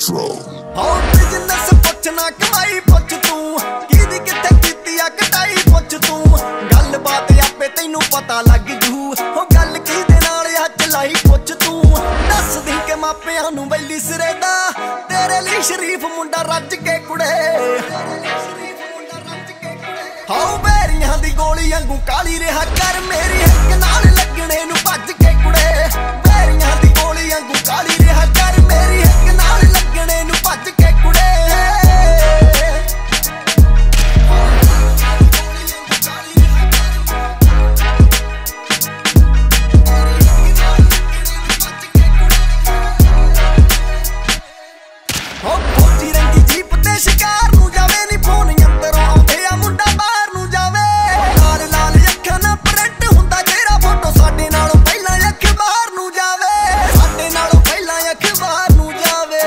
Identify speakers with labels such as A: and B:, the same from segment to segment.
A: Metro।
B: हाँ बिजनेस पुछना कमाई पुछ तू किदी किथे कीती आ कटाई पुछ तू गल बात आपे तैनू पता लग जू हो गल किदे नाल आ चलाई पुछ तू दस दी के मापियां नू बैली सिरे दा तेरे लिए शरीफ मुंडा रज के कुड़े हाँ बैरियां दी गोली वांगू काली रहा कर मेरी हिक नाल लगणे नू भज के कुड़े बैरियां दी गोली वांगू काली रहा कर मेरी हिक नाल लगणे नू भज के कुड़े हो फौजी रंगी जीप ते शिकार नू जावे नी फोन अंदरों आउंदे आ मुंडा बाहर नू जावे लाल लाल अखां ना प्रिंट हुंदा जेड़ा फोटो साडे नालों पहलां अखबार नू जावे साडे नालों पहलां अखबार नू जावे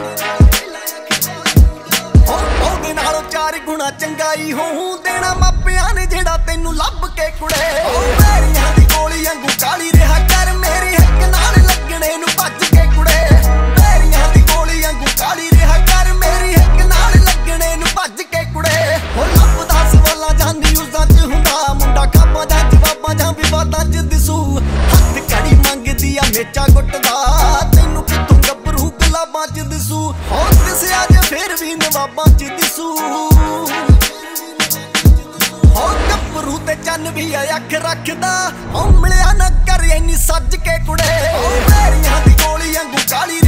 B: हो ओदे नालों 4 गुणा चंगाई होऊं देना मापियां ने जेड़ा तैनू लभ के कुड़े ओ बैरियां दी गोली वांगू काली रहा कर मेरी हिक नाल लगणे नू भज के कुड़े बैरियां दी गोली वांगू काली रहा कर मेरी हिक नाल लगणे नू भज के कुड़े हो लभदा सवालां जां न्यूज़ां च हुंदा मुंडा खापां जां जवाबां जां विवादां च दिसू हत्थ कड़ी मंगदी आ मेचा गुੱਟदा तैनू कित्थों गभरू गुलाबां च दिसू हो दिसिया जे फिर भी नवाबां च दिसू हो गभरू ते चन्न भी अख रखदा हो मिलिया ना कर इन्नी सज के कुड़े ओ बैरियां दी गोली वांगू काली